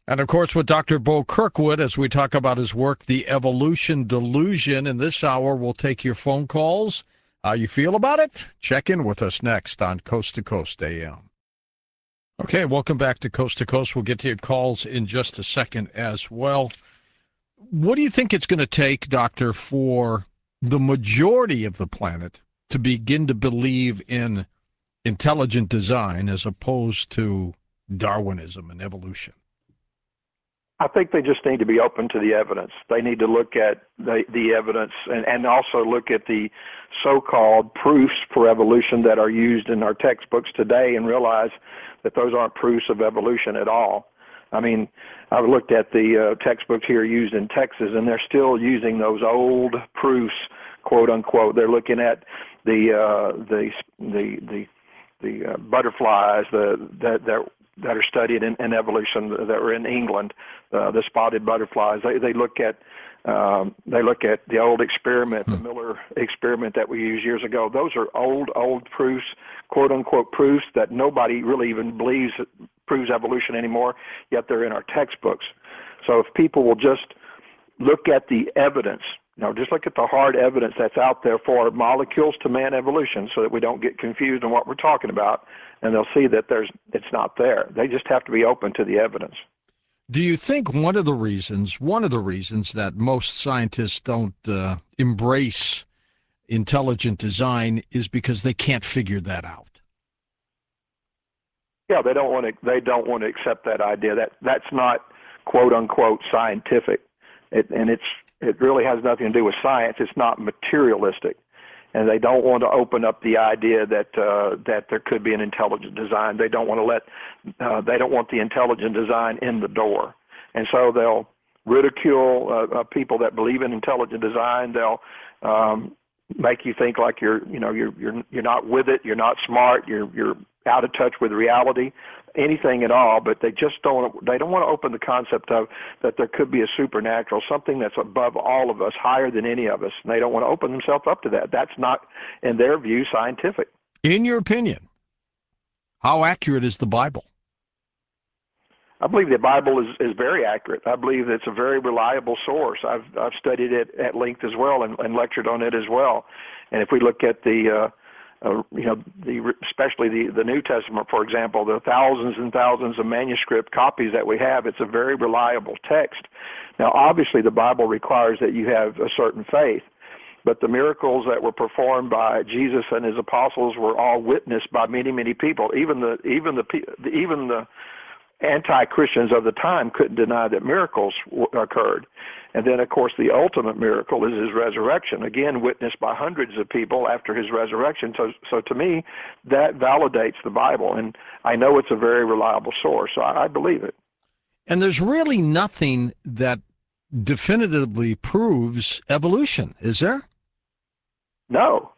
And of course, with Dr. Bo Kirkwood, as we talk about his work, The Evolution Delusion. In this hour, we'll take your phone calls. How you feel about it? Check in with us next on Coast to Coast AM. Okay, welcome back to Coast. We'll get to your calls in just a second as well. What do you think it's going to take, Doctor, for the majority of the planet to begin to believe in intelligent design as opposed to Darwinism and evolution? I think they just need to be open to the evidence. They need to look at the evidence and also look at the so-called proofs for evolution that are used in our textbooks today and realize that those aren't proofs of evolution at all. I mean, I've looked at the textbooks here used in Texas, and they're still using those old proofs, quote unquote. They're looking at the butterflies that are studied in evolution that are in England, the spotted butterflies. They look at the old experiment, the Miller experiment that we used years ago. Those are old proofs, quote unquote proofs that nobody really even believes proves evolution anymore, yet they're in our textbooks. So if people will just look at the evidence, just look at the hard evidence that's out there for molecules to man evolution so that we don't get confused on what we're talking about, and they'll see that it's not there. They just have to be open to the evidence. Do you think one of the reasons that most scientists don't embrace intelligent design is because they can't figure that out? Yeah, they don't want to accept that idea. That's not quote unquote scientific. It really has nothing to do with science. It's not materialistic, and they don't want to open up the idea that there could be an intelligent design. They don't want they don't want the intelligent design in the door, and so they'll ridicule people that believe in intelligent design. They'll make you think like you're not with it. You're not smart. You're out of touch with reality, anything at all, but they don't want to open the concept of that there could be a supernatural, something that's above all of us, higher than any of us, and they don't want to open themselves up to that. That's not, in their view, scientific. In your opinion, how accurate is the Bible? I believe the Bible is very accurate. I believe it's a very reliable source. I've studied it at length as well and lectured on it as well. And if we look at especially the New Testament, for example, the thousands and thousands of manuscript copies that we have, it's a very reliable text. Now, obviously, the Bible requires that you have a certain faith, but the miracles that were performed by Jesus and his apostles were all witnessed by many, many people. Even the anti-Christians of the time couldn't deny that miracles occurred. And then, of course, the ultimate miracle is his resurrection, again witnessed by hundreds of people after his resurrection. So to me, that validates the Bible, and I know it's a very reliable source, so I believe it. And there's really nothing that definitively proves evolution, is there? No.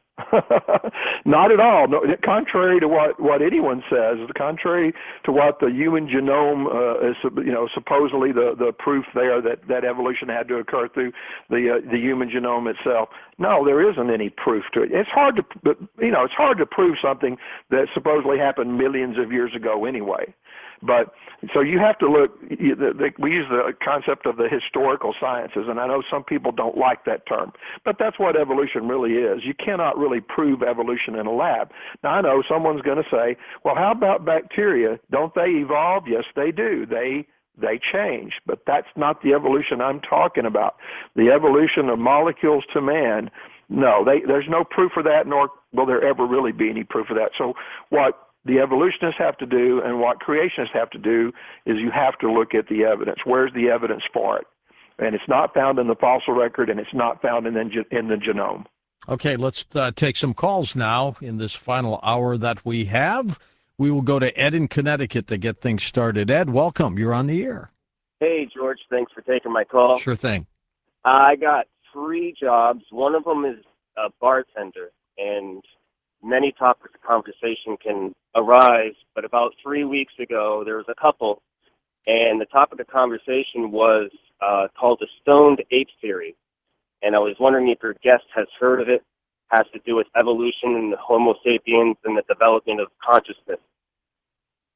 Not at all. No, contrary to what anyone says, contrary to what the human genome is, supposedly the proof there that evolution had to occur through the human genome itself. No, there isn't any proof to it. It's hard to prove something that supposedly happened millions of years ago anyway. But so you have to look. We use the concept of the historical sciences, and I know some people don't like that term, but that's what evolution really is. You cannot really prove evolution in a lab. Now I know someone's going to say, "Well, how about bacteria? Don't they evolve?" Yes, they do. They change, but that's not the evolution I'm talking about. The evolution of molecules to man. No, there's no proof for that, nor will there ever really be any proof of that. So what the evolutionists have to do and what creationists have to do is you have to look at the evidence. Where's the evidence for it? And it's not found in the fossil record, and it's not found in the genome. Okay, let's take some calls now in this final hour that we have. We will go to Ed in Connecticut to get things started. Ed, welcome. You're on the air. Hey, George. Thanks for taking my call. Sure thing. I got 3 jobs. One of them is a bartender, and many topics of conversation can arise, but about 3 weeks ago, there was a couple, and the topic of conversation was called the stoned ape theory, and I was wondering if your guest has heard of it. Has to do with evolution and the Homo sapiens and the development of consciousness.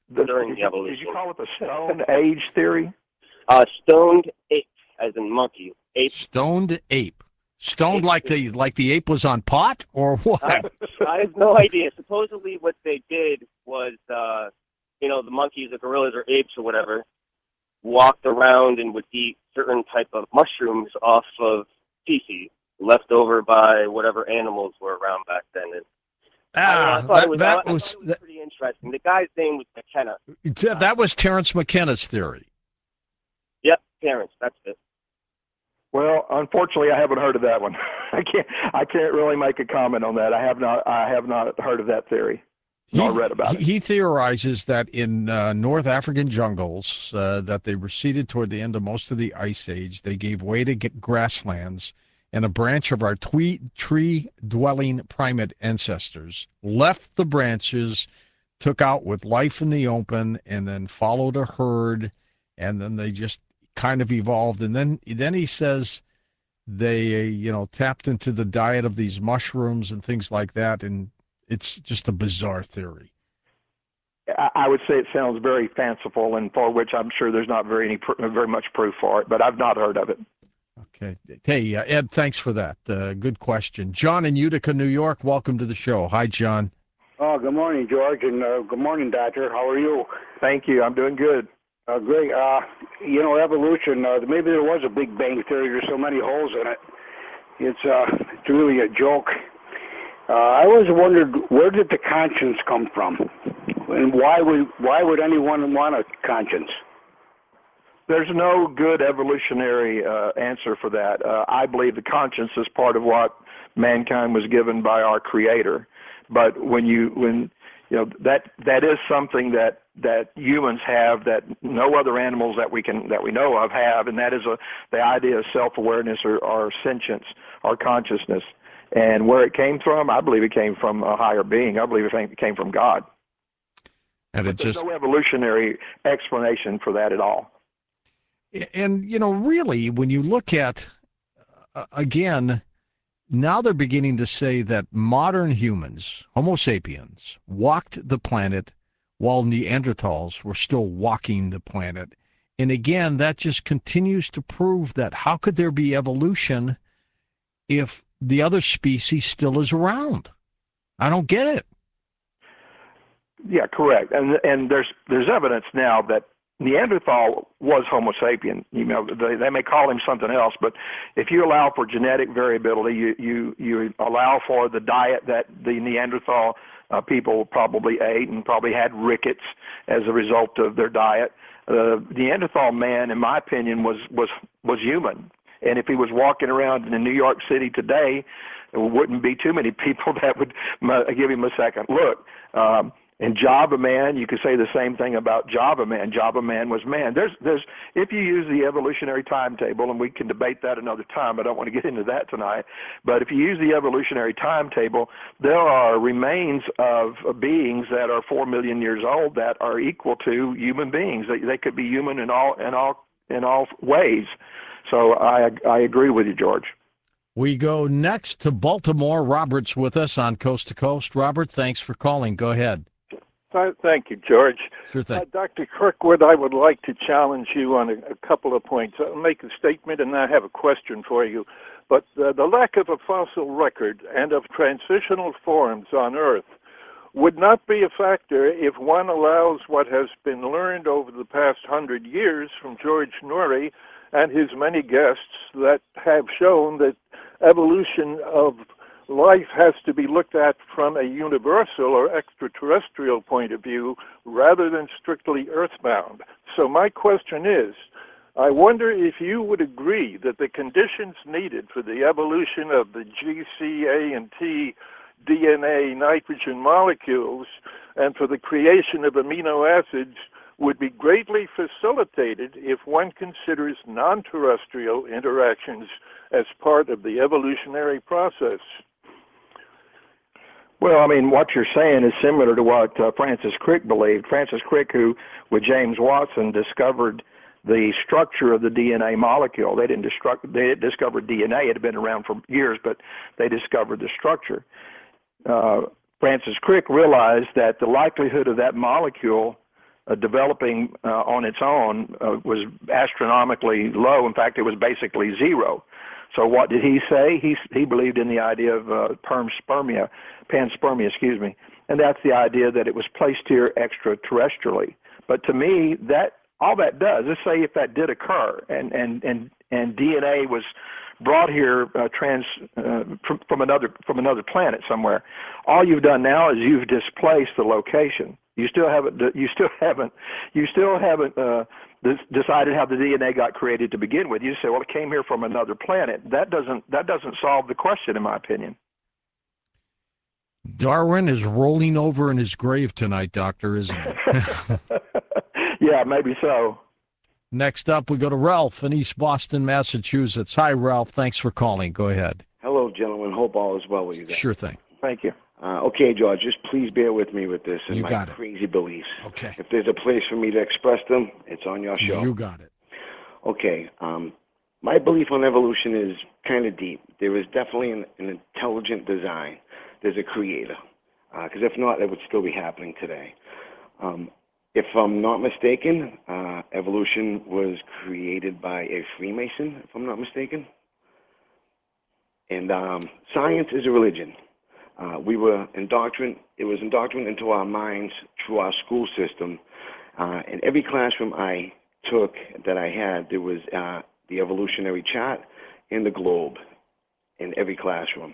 during the evolution. Did you call it the Stone Age theory? Stoned ape, as in monkey. Ape. Stoned ape. Stoned Ape. like the ape was on pot, or what? I have no idea. Supposedly, what they did was, the monkeys, the gorillas, or apes, or whatever, walked around and would eat certain type of mushrooms off of feces left over by whatever animals were around back then. And I thought it was pretty interesting. The guy's name was McKenna. That was Terence McKenna's theory. Yep, Terence. That's it. Well, unfortunately, I haven't heard of that one. I can't really make a comment on that. I have not heard of that theory, nor read about it. He theorizes that in North African jungles, that they receded toward the end of most of the Ice Age. They gave way to grasslands, and a branch of our tree-dwelling primate ancestors left the branches, took out with life in the open, and then followed a herd, and then they just kind of evolved. And then he says they tapped into the diet of these mushrooms and things like that, and it's just a bizarre theory. I would say it sounds very fanciful, and for which I'm sure there's not very much proof for it, but I've not heard of it. Okay. Hey, Ed, thanks for that. Good question. John in Utica, New York, welcome to the show. Hi, John. Oh, good morning, George, and good morning, Doctor. How are you? Thank you. I'm doing good. Great. Evolution, maybe there was a Big Bang Theory. There's so many holes in it. It's really a joke. I always wondered, where did the conscience come from? And why would anyone want a conscience? There's no good evolutionary answer for that. I believe the conscience is part of what mankind was given by our Creator. But that is something that humans have that no other animals that we know of have, and that is the idea of self-awareness or sentience or consciousness. And where it came from, I believe it came from a higher being. I believe it came from God. And there's no evolutionary explanation for that at all. And, really, when you look at, again, now they're beginning to say that modern humans, Homo sapiens, walked the planet while Neanderthals were still walking the planet. And again, that just continues to prove that how could there be evolution if the other species still is around? I don't get it. Yeah, correct. And there's evidence now that Neanderthal was Homo sapien. They may call him something else, but if you allow for genetic variability, you allow for the diet that the Neanderthal people probably ate and probably had rickets as a result of their diet. Neanderthal man, in my opinion, was human. And if he was walking around in New York City today, there wouldn't be too many people that would give him a second look. And Java Man, you could say the same thing about Java Man. Java Man was man. There's if you use the evolutionary timetable, and we can debate that another time. I don't want to get into that tonight. But if you use the evolutionary timetable, there are remains of beings that are 4 million years old that are equal to human beings. They could be human in all ways. So I agree with you, George. We go next to Baltimore. Robert's with us on Coast to Coast. Robert, thanks for calling. Go ahead. Thank you, George. Sure thing. Dr. Kirkwood, I would like to challenge you on a couple of points. I'll make a statement and I have a question for you. But the lack of a fossil record and of transitional forms on Earth would not be a factor if one allows what has been learned over the past 100 years from George Noory and his many guests that have shown that evolution of life has to be looked at from a universal or extraterrestrial point of view rather than strictly earthbound. So my question is, I wonder if you would agree that the conditions needed for the evolution of the G, C, A, and T DNA nitrogen molecules and for the creation of amino acids would be greatly facilitated if one considers non-terrestrial interactions as part of the evolutionary process. Well, I mean, what you're saying is similar to what Francis Crick believed. Francis Crick, who, with James Watson, discovered the structure of the DNA molecule. They didn't discover DNA. It had been around for years, but they discovered the structure. Francis Crick realized that the likelihood of that molecule developing on its own was astronomically low. In fact, it was basically zero. So what did he say? He believed in the idea of panspermia, and that's the idea that it was placed here extraterrestrially. But to me, that all that does, let's say if that did occur, and DNA was brought here from another planet somewhere, all you've done now is you've displaced the location. You still haven't decided how the DNA got created to begin with. You say, well, it came here from another planet. That doesn't solve the question, in my opinion. Darwin is rolling over in his grave tonight, Doctor, isn't he? Yeah, maybe so. Next up, we go to Ralph in East Boston, Massachusetts. Hi, Ralph. Thanks for calling. Go ahead. Hello, gentlemen. Hope all is well with you guys. Sure thing. Thank you. Okay, George, just please bear with me with this and You my got it. crazy beliefs. Okay. If there's a place for me to express them, it's on your show. You got it. Okay. My belief on evolution is kind of deep. There is definitely an intelligent design. There's a creator. Because if not, it would still be happening today. If I'm not mistaken, evolution was created by a Freemason, if I'm not mistaken. And science is a religion. We were indoctrinated. It was indoctrinated into our minds through our school system. In every classroom I took that I had, there was the evolutionary chart and the globe in every classroom.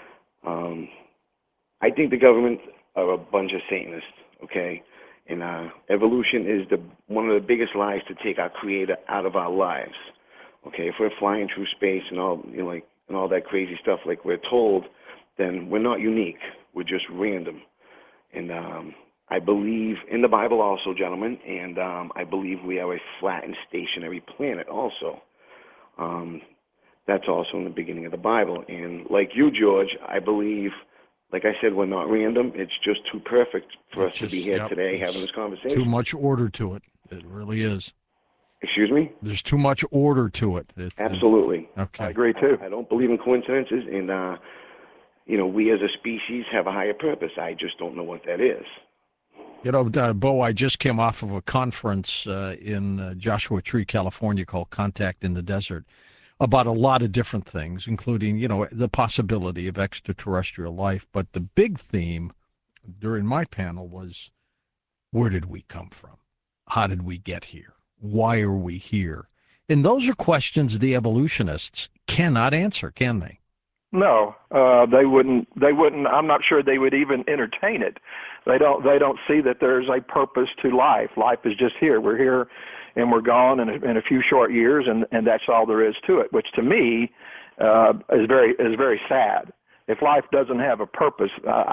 I think the government are a bunch of Satanists, okay? And evolution is one of the biggest lies to take our creator out of our lives, okay? If we're flying through space and all, and all that crazy stuff like we're told, then we're not unique. We're just random. And I believe in the Bible also, gentlemen, and I believe we are a flat and stationary planet also. That's also in the beginning of the Bible. And like you, George, I believe, like I said, we're not random. It's just too perfect for us to be here today having this conversation. Too much order to it. It really is. Excuse me? There's too much order to it. Absolutely. Okay. I agree, too. I don't believe in coincidences, and, we as a species have a higher purpose. I just don't know what that is. Bo, I just came off of a conference in Joshua Tree, California called Contact in the Desert about a lot of different things, including, the possibility of extraterrestrial life. But the big theme during my panel was, where did we come from? How did we get here? Why are we here? And those are questions the evolutionists cannot answer, can they? No, they wouldn't. I'm not sure they would even entertain it. They don't see that there's a purpose to life. Life is just here. We're here, and we're gone in a few short years, and that's all there is to it. Which to me is very sad. If life doesn't have a purpose,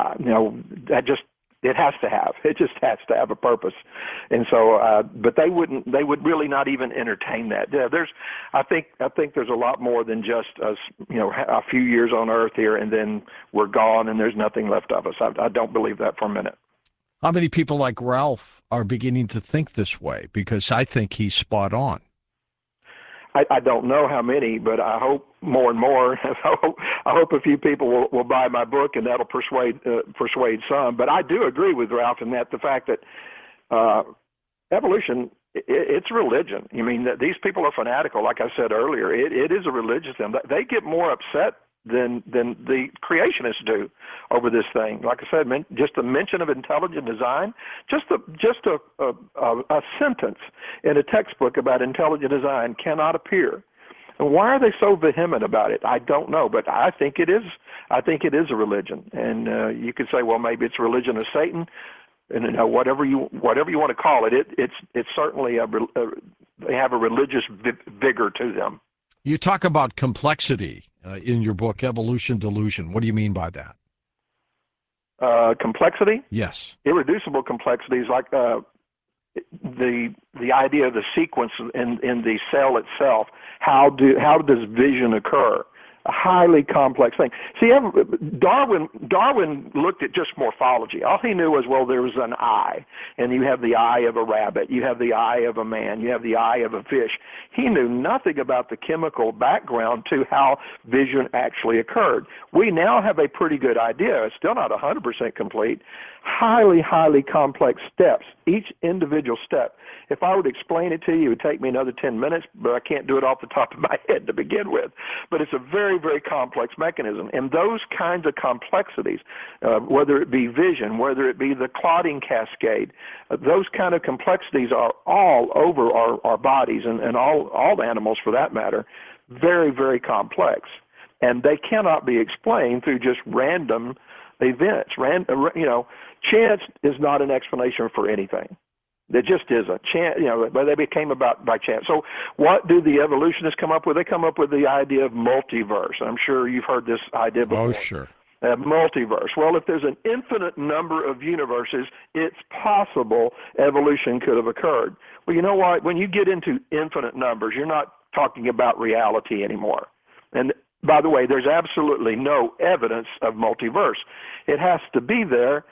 it just has to have a purpose. And so, but they would really not even entertain that. Yeah, I think there's a lot more than just us, a few years on Earth here, and then we're gone, and there's nothing left of us. I don't believe that for a minute. How many people like Ralph are beginning to think this way? Because I think he's spot on. I don't know how many, but I hope more and more. I hope a few people will buy my book, and that'll persuade some. But I do agree with Ralph in that the fact that evolution, it's a religion. I mean, these people are fanatical. Like I said earlier, it is a religious thing. They get more upset than the creationists do over this thing. Like I said, just the mention of intelligent design, just a sentence in a textbook about intelligent design cannot appear. And why are they so vehement about it? I don't know, but I think it is. I think it is a religion, and you could say, well, maybe it's a religion of Satan, and whatever you want to call it. It's certainly they have a religious vigor to them. You talk about complexity in your book, Evolution Delusion. What do you mean by that? Complexity? Yes. Irreducible complexity is like the idea of the sequence in the cell itself. How does vision occur? A highly complex thing. See, Darwin looked at just morphology. All he knew was, well, there was an eye, and you have the eye of a rabbit, you have the eye of a man, you have the eye of a fish. He knew nothing about the chemical background to how vision actually occurred. We now have a pretty good idea. It's still not 100% complete. Highly, highly complex steps each individual step. If I would explain it to you, it would take me another 10 minutes, but I can't do it off the top of my head to begin with. But it's a very, very complex mechanism. And those kinds of complexities, whether it be vision, whether it be the clotting cascade, those kind of complexities are all over our bodies and all animals for that matter, very, very complex. And they cannot be explained through just random events. Chance is not an explanation for anything. There just is a chance, but they became about by chance. So what do the evolutionists come up with? They come up with the idea of multiverse. I'm sure you've heard this idea before. Oh, sure. Multiverse. Well, if there's an infinite number of universes, it's possible evolution could have occurred. Well, you know what? When you get into infinite numbers, you're not talking about reality anymore. And by the way, there's absolutely no evidence of multiverse. It has to be there,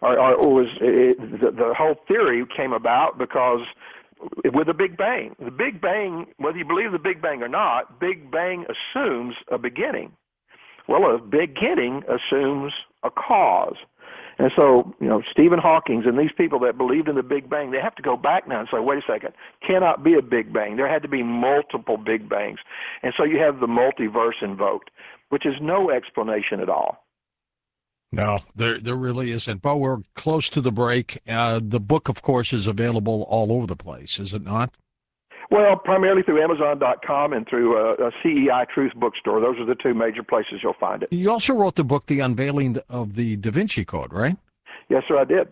the whole theory came about because with the Big Bang. The Big Bang, whether you believe the Big Bang or not, Big Bang assumes a beginning. Well, a beginning assumes a cause. And so, Stephen Hawking and these people that believed in the Big Bang, they have to go back now and say, wait a second, cannot be a Big Bang. There had to be multiple Big Bangs. And so you have the multiverse invoked, which is no explanation at all. No, there really isn't. But we're close to the break. The book, of course, is available all over the place, is it not? Well, primarily through Amazon.com and through a CEI Truth bookstore. Those are the two major places you'll find it. You also wrote the book, The Unveiling of the Da Vinci Code, right? Yes, sir, I did.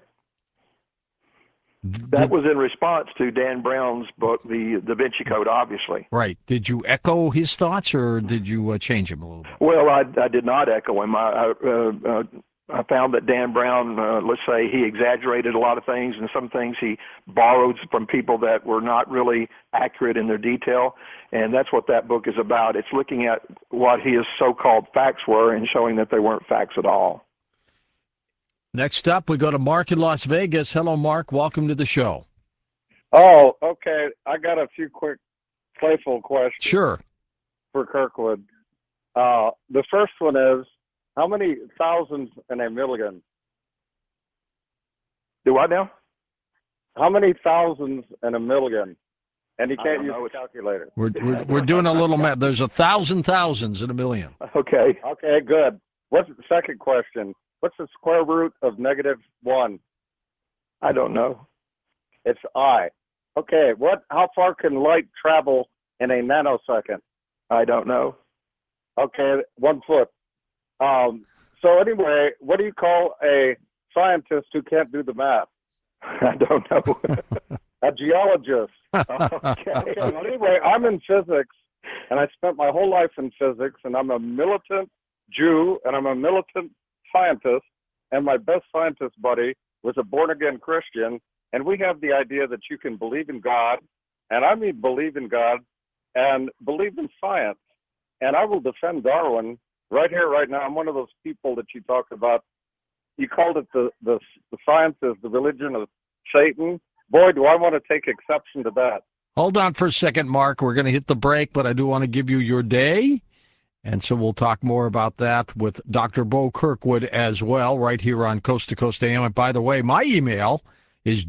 That was in response to Dan Brown's book, The Da Vinci Code, obviously. Right. Did you echo his thoughts, or did you change him a little bit? Well, I did not echo him. I found that Dan Brown, let's say, he exaggerated a lot of things, and some things he borrowed from people that were not really accurate in their detail, and that's what that book is about. It's looking at what his so-called facts were and showing that they weren't facts at all. Next up, we go to Mark in Las Vegas. Hello, Mark. Welcome to the show. Oh, okay. I got a few quick, playful questions. Sure. For Kirkwood. The first one is, how many thousands in a million? Do what now? How many thousands in a million? And you can't use a calculator. We're doing a little math. There's 1,000 thousands in a million. Okay. Okay, good. What's the second question? What's the square root of -1? I don't know. It's I. Okay, how far can light travel in a nanosecond? I don't know. Okay, 1 foot. So anyway, what do you call a scientist who can't do the math? I don't know. A geologist. Okay. Well, anyway, I'm in physics, and I spent my whole life in physics, and I'm a militant Jew, and I'm a militant scientist, and my best scientist buddy was a born-again Christian, and we have the idea that you can believe in God, and I mean believe in God, and believe in science, and I will defend Darwin right here, right now. I'm one of those people that you talked about. You called it the science is the religion of Satan. Boy, do I want to take exception to that. Hold on for a second, Mark. We're going to hit the break, but I do want to give you your day. And so we'll talk more about that with Dr. Bo Kirkwood as well, right here on Coast to Coast AM. And by the way, my email is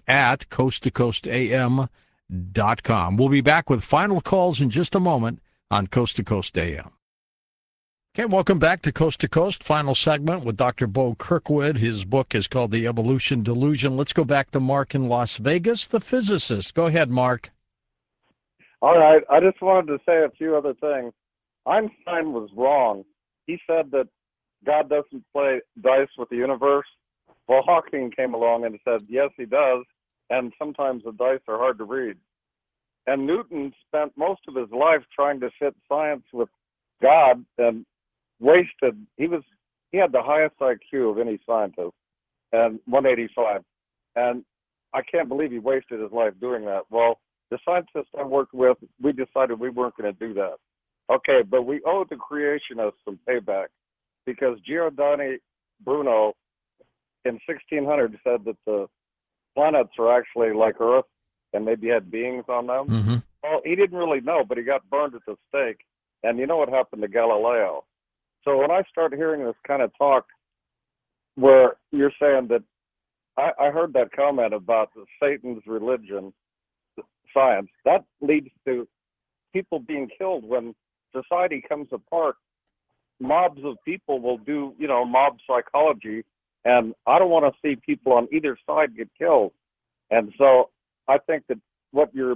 george@coasttocoastam.com. We'll be back with final calls in just a moment on Coast to Coast AM. Okay, welcome back to Coast, final segment with Dr. Bo Kirkwood. His book is called The Evolution Delusion. Let's go back to Mark in Las Vegas, the physicist. Go ahead, Mark. All right, I just wanted to say a few other things. Einstein was wrong. He said that God doesn't play dice with the universe. Well, Hawking came along and said, yes, he does, and sometimes the dice are hard to read. And Newton spent most of his life trying to fit science with God and wasted. He had the highest IQ of any scientist, and 185. And I can't believe he wasted his life doing that. Well, the scientists I worked with, we decided we weren't going to do that. Okay, but we owe the creationists some payback, because Giordano Bruno in 1600 said that the planets are actually like Earth and maybe had beings on them. Mm-hmm. Well, he didn't really know, but he got burned at the stake. And you know what happened to Galileo. So when I start hearing this kind of talk where you're saying that I heard that comment about Satan's religion, science. That leads to people being killed when society comes apart. Mobs of people will do, mob psychology, and I don't want to see people on either side get killed. And so I think that what your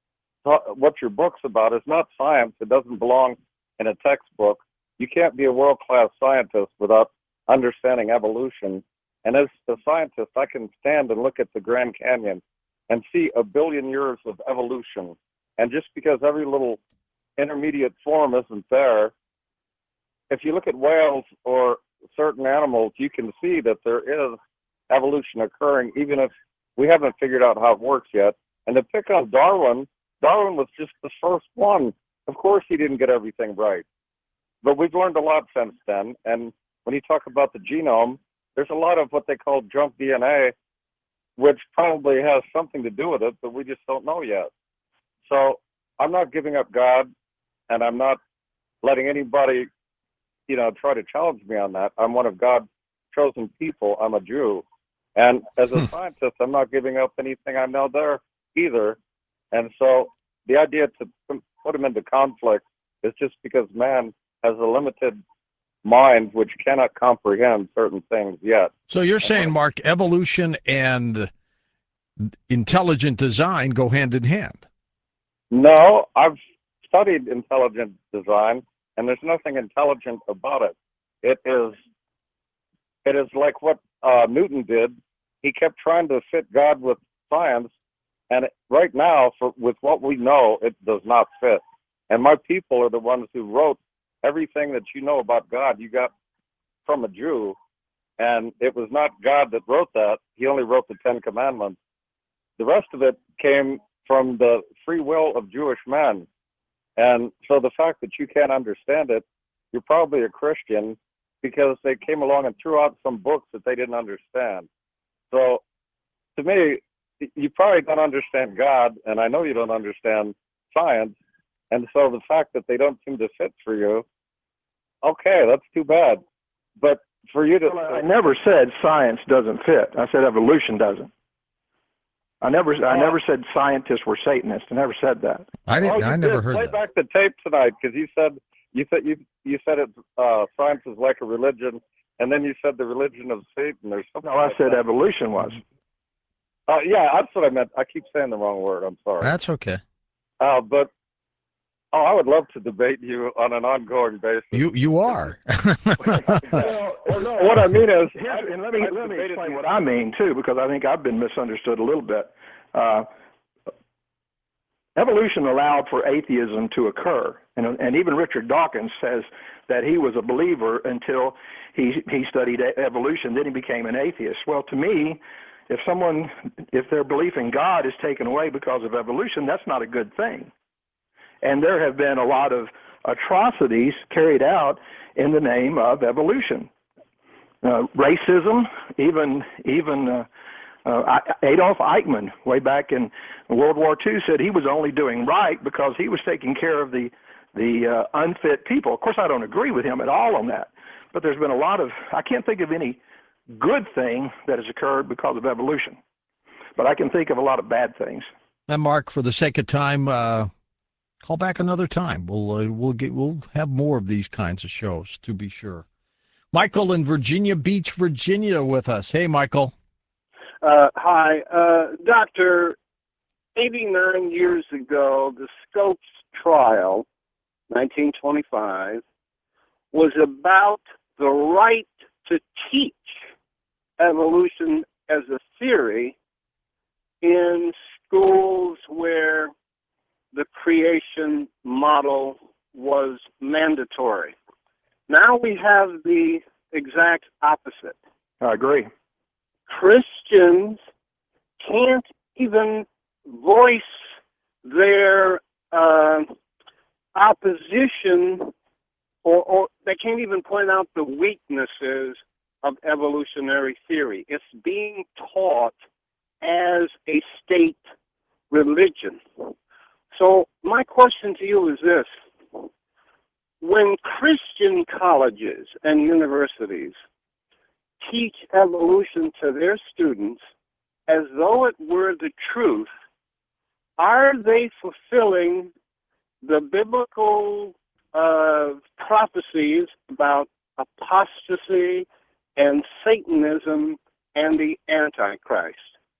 book's about is not science. It doesn't belong in a textbook. You can't be a world-class scientist without understanding evolution. And as a scientist, I can stand and look at the Grand Canyon and see a billion years of evolution. And just because every little intermediate form isn't there, if you look at whales or certain animals, you can see that there is evolution occurring, even if we haven't figured out how it works yet. And to pick on Darwin was just the first one. Of course he didn't get everything right. But we've learned a lot since then. And when you talk about the genome, there's a lot of what they call junk DNA, which probably has something to do with it, but we just don't know yet. So I'm not giving up God, and I'm not letting anybody, try to challenge me on that. I'm one of God's chosen people. I'm a Jew. And as a scientist, I'm not giving up anything I know there either. And so the idea to put them into conflict is just because man has a limited mind which cannot comprehend certain things yet. So you're saying, Mark, evolution and intelligent design go hand in hand? No, I've studied intelligent design, and there's nothing intelligent about it. It is like what Newton did. He kept trying to fit God with science, and right now, with what we know, it does not fit. And my people are the ones who wrote everything that you know about God. You got from a Jew, and it was not God that wrote that. He only wrote the Ten Commandments. The rest of it came from the free will of Jewish men. And so the fact that you can't understand it, you're probably a Christian because they came along and threw out some books that they didn't understand. So to me, you probably don't understand God, and I know you don't understand science. And so the fact that they don't seem to fit for you, okay, that's too bad. But for you to... Well, I never said science doesn't fit. I said evolution doesn't. I never said scientists were Satanists. I never said that. I never heard Play that. back the tape tonight, because you said it science is like a religion, and then you said the religion of Satan or something. No, I said evolution was. Yeah, that's what I meant. I keep saying the wrong word. I'm sorry. That's okay. But I would love to debate you on an ongoing basis. You are. No, what I mean is, and let me explain what I mean too, because I think I've been misunderstood a little bit. Evolution allowed for atheism to occur, and even Richard Dawkins says that he was a believer until he studied evolution. Then he became an atheist. Well, to me, if their belief in God is taken away because of evolution, that's not a good thing. And there have been a lot of atrocities carried out in the name of evolution. Racism, even Adolf Eichmann, way back in World War II, said he was only doing right because he was taking care of the unfit people. Of course, I don't agree with him at all on that. But there's been a lot of, I can't think of any good thing that has occurred because of evolution. But I can think of a lot of bad things. And Mark, for the sake of time, call back another time. We'll have more of these kinds of shows, to be sure. Michael in Virginia Beach, Virginia, with us. Hey, Michael. Hi, Doctor. 89 years ago, the Scopes trial, 1925, was about the right to teach evolution as a theory in schools where the creation model was mandatory. Now we have the exact opposite. I agree. Christians can't even voice their opposition, or they can't even point out the weaknesses of evolutionary theory. It's being taught as a state religion. So my question to you is this. When Christian colleges and universities teach evolution to their students as though it were the truth, are they fulfilling the biblical prophecies about apostasy and Satanism and the Antichrist?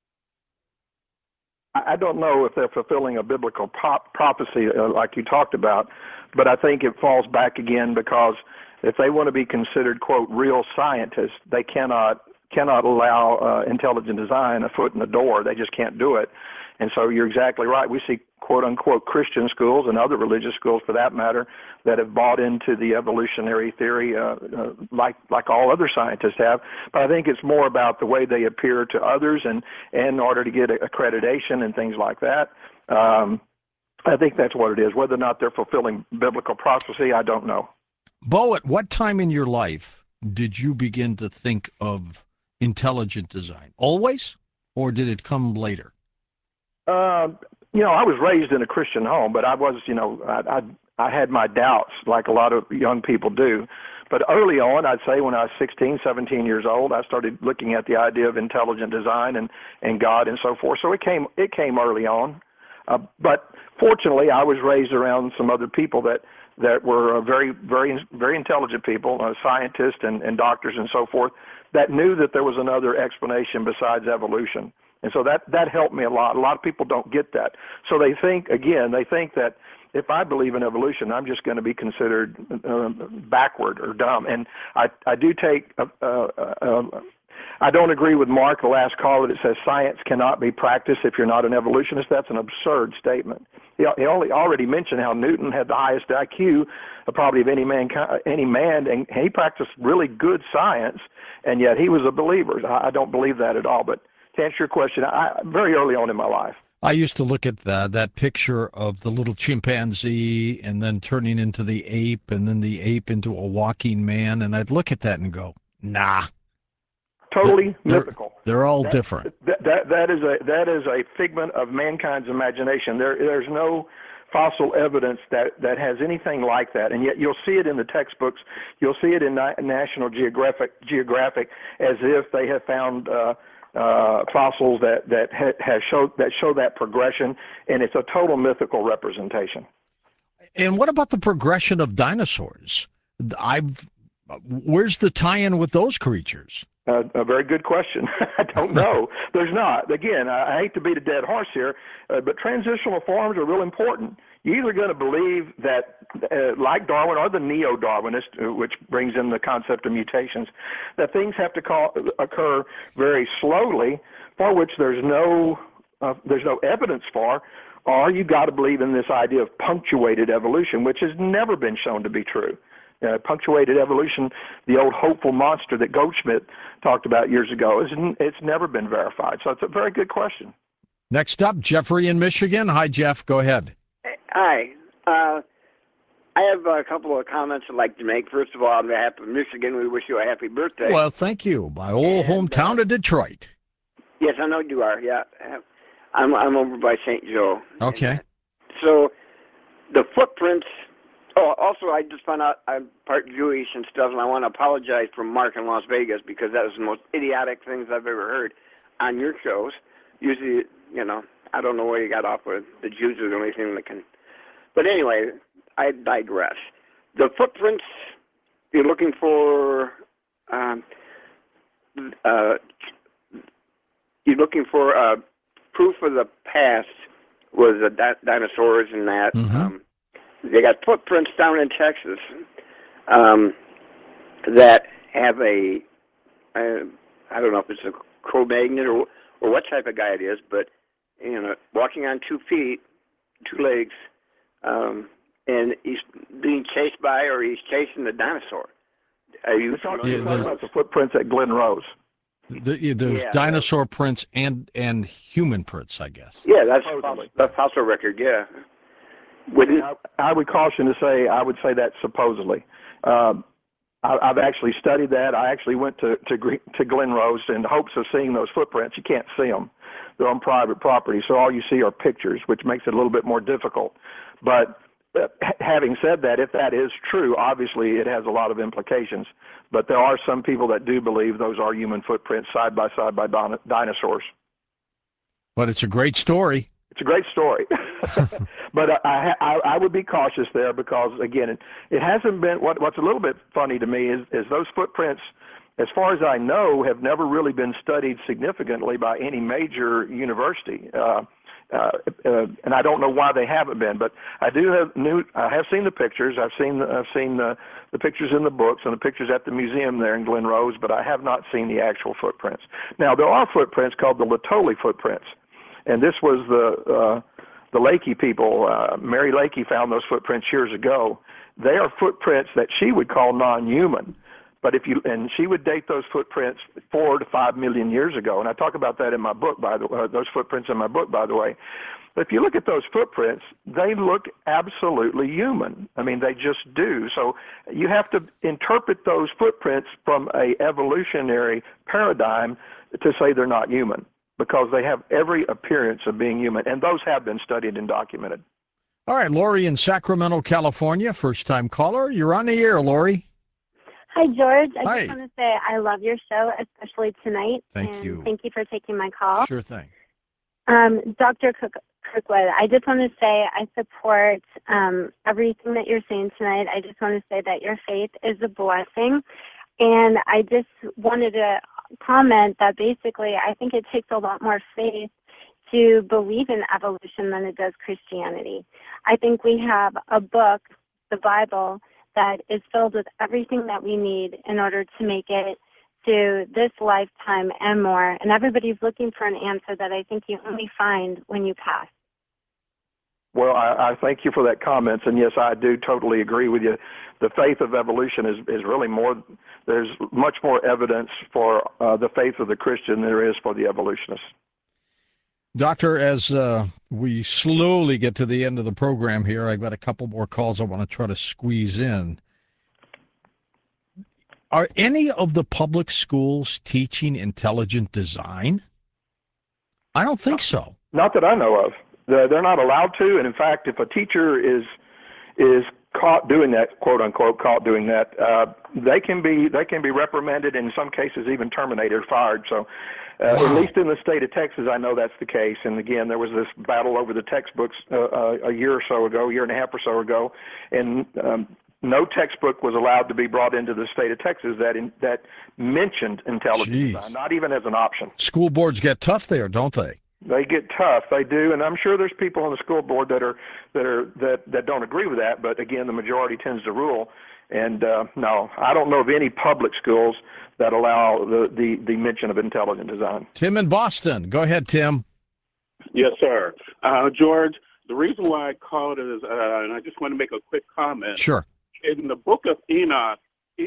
I don't know if they're fulfilling a biblical prophecy like you talked about, but I think it falls back again because if they want to be considered, quote, real scientists, they cannot allow intelligent design a foot in the door. They just can't do it. And so you're exactly right. We see, quote unquote, Christian schools and other religious schools, for that matter, that have bought into the evolutionary theory like all other scientists have. But I think it's more about the way they appear to others and in order to get accreditation and things like that. I think that's what it is. Whether or not they're fulfilling biblical prophecy, I don't know. Bo, at what time in your life did you begin to think of intelligent design? Always? Or did it come later? I was raised in a Christian home, but I was, I had my doubts like a lot of young people do. But early on, I'd say when I was 16, 17 years old, I started looking at the idea of intelligent design and God and so forth. So it came early on. But fortunately, I was raised around some other people that were very, very, very intelligent people, scientists and doctors and so forth, that knew that there was another explanation besides evolution. And so that helped me a lot. A lot of people don't get that. So they think that if I believe in evolution, I'm just going to be considered backward or dumb. And I do take I don't agree with Mark, the last caller, that says science cannot be practiced if you're not an evolutionist. That's an absurd statement. He already mentioned how Newton had the highest IQ probably of any man, and he practiced really good science, and yet he was a believer. I don't believe that at all. But to answer your question, very early on in my life, I used to look at that picture of the little chimpanzee and then turning into the ape and then the ape into a walking man, and I'd look at that and go, nah. Totally mythical. They're all different. That is a figment of mankind's imagination. There's no fossil evidence that has anything like that, and yet you'll see it in the textbooks. You'll see it in National Geographic as if they have found fossils that show that progression, and it's a total mythical representation. And what about the progression of dinosaurs? Where's the tie-in with those creatures? A very good question. I don't know. There's not. Again, I hate to beat a dead horse here, but transitional forms are real important. You're either going to believe that, like Darwin or the neo-Darwinist, which brings in the concept of mutations, that things have to occur very slowly, for which there's no evidence for, or you got to believe in this idea of punctuated evolution, which has never been shown to be true. Punctuated evolution, the old hopeful monster that Goldschmidt talked about years ago, it's never been verified. So it's a very good question. Next up, Jeffrey in Michigan. Hi, Jeff. Go ahead. Hi. I have a couple of comments I'd like to make. First of all, on behalf of Michigan, we wish you a happy birthday. Well, thank you. My old hometown of Detroit. Yes, I know you are. Yeah, I'm over by St. Joe. Okay. So the footprints. Oh, also, I just found out I'm part Jewish and stuff, and I want to apologize for Mark in Las Vegas because that was the most idiotic things I've ever heard on your shows. Usually, I don't know where you got off with the Jews or anything that can. But anyway, I digress. The footprints, you're looking for. Proof of the past was the dinosaurs and that. Mm-hmm. They got footprints down in Texas that have I don't know if it's a Cro-Magnon or what type of guy it is, but walking on 2 feet, 2 legs, and he's being chased by or he's chasing the dinosaur. Are you talking about the footprints at Glen Rose? There's dinosaur prints and human prints, I guess. Yeah, that's fossil record. Yeah. I would caution to say I would say that supposedly. I've actually studied that. I actually went to Glen Rose in hopes of seeing those footprints. You can't see them; they're on private property, so all you see are pictures, which makes it a little bit more difficult. But having said that, if that is true, obviously it has a lot of implications. But there are some people that do believe those are human footprints side by side by dinosaurs. But it's a great story. It's a great story. But I would be cautious there because, again, it hasn't been, what's a little bit funny to me is those footprints, as far as I know, have never really been studied significantly by any major university. And I don't know why they haven't been, but I have seen the pictures. I've seen the pictures in the books and the pictures at the museum there in Glen Rose, but I have not seen the actual footprints. Now, there are footprints called the Laetoli footprints, and this was the Lakey people. Mary Lakey found those footprints years ago. They are footprints that she would call non-human. But and she would date those footprints 4 to 5 million years ago, and I talk about that in my book, those footprints in my book, by the way. But if you look at those footprints, they look absolutely human. I mean, they just do. So you have to interpret those footprints from a evolutionary paradigm to say they're not human, because they have every appearance of being human, and those have been studied and documented. All right, Lori in Sacramento, California, first-time caller. You're on the air, Lori. Hi, George. I Hi. just want to say I love your show, especially tonight. Thank you. Thank you for taking my call. Sure thing. Dr. Kirkwood, I just want to say I support everything that you're saying tonight. I just want to say that your faith is a blessing. And I just wanted to comment that basically I think it takes a lot more faith to believe in evolution than it does Christianity. I think we have a book, the Bible, that is filled with everything that we need in order to make it to this lifetime and more. And everybody's looking for an answer that I think you only find when you pass. Well, I thank you for that comment, and yes, I do totally agree with you. The faith of evolution is really more, there's much more evidence for the faith of the Christian than there is for the evolutionist. Doctor, as we slowly get to the end of the program here, I've got a couple more calls I want to try to squeeze in. Are any of the public schools teaching intelligent design? I don't think so. Not that I know of. They're not allowed to, and in fact, if a teacher is caught doing that, quote unquote, caught doing that, they can be reprimanded, and in some cases even terminated or fired. So, at least in the state of Texas, I know that's the case. And again, there was this battle over the textbooks a year and a half or so ago, and no textbook was allowed to be brought into the state of Texas that mentioned intelligent design, not even as an option. School boards get tough there, don't they? They get tough. They do, and I'm sure there's people on the school board that don't agree with that. But again, the majority tends to rule. And no, I don't know of any public schools that allow the mention of intelligent design. Tim in Boston. Go ahead, Tim. Yes, sir. George, the reason why I called is, and I just want to make a quick comment. Sure. In the book of Enoch,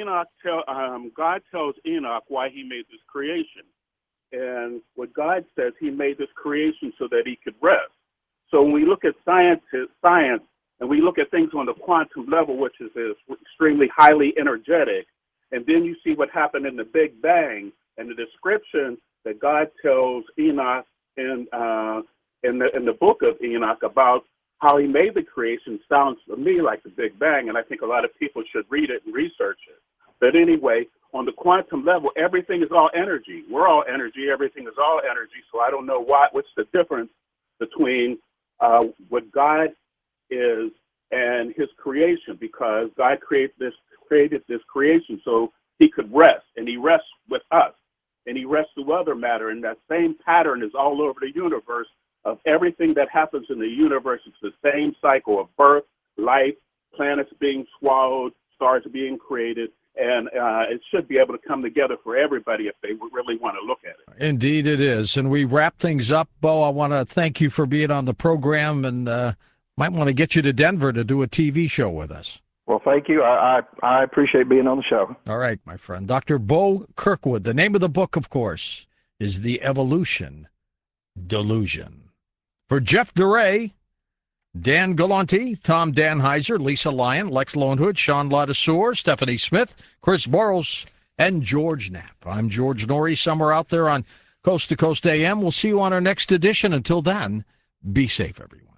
God tells Enoch why he made this creation. And what God says, he made this creation so that he could rest. So when we look at science, and we look at things on the quantum level, which is extremely highly energetic, and then you see what happened in the Big Bang, and the description that God tells Enoch in the book of Enoch about how he made the creation sounds to me like the Big Bang, and I think a lot of people should read it and research it. But anyway, on the quantum level, everything is all energy. We're all energy. Everything is all energy. So I don't know what's the difference between what God is and his creation, because God created this creation so he could rest, and he rests with us, and he rests through other matter. And that same pattern is all over the universe of everything that happens in the universe. It's the same cycle of birth, life, planets being swallowed, stars being created. And it should be able to come together for everybody if they really want to look at it. Indeed it is. And we wrap things up. Bo, I want to thank you for being on the program, and might want to get you to Denver to do a TV show with us. Well, thank you. I appreciate being on the show. All right, my friend. Dr. Bo Kirkwood. The name of the book, of course, is The Evolution Delusion. For Jeff DeRay, Dan Galante, Tom Danheiser, Lisa Lyon, Lex Lonehood, Sean Ladouceur, Stephanie Smith, Chris Boros, and George Knapp. I'm George Norrie, somewhere out there on Coast to Coast AM. We'll see you on our next edition. Until then, be safe, everyone.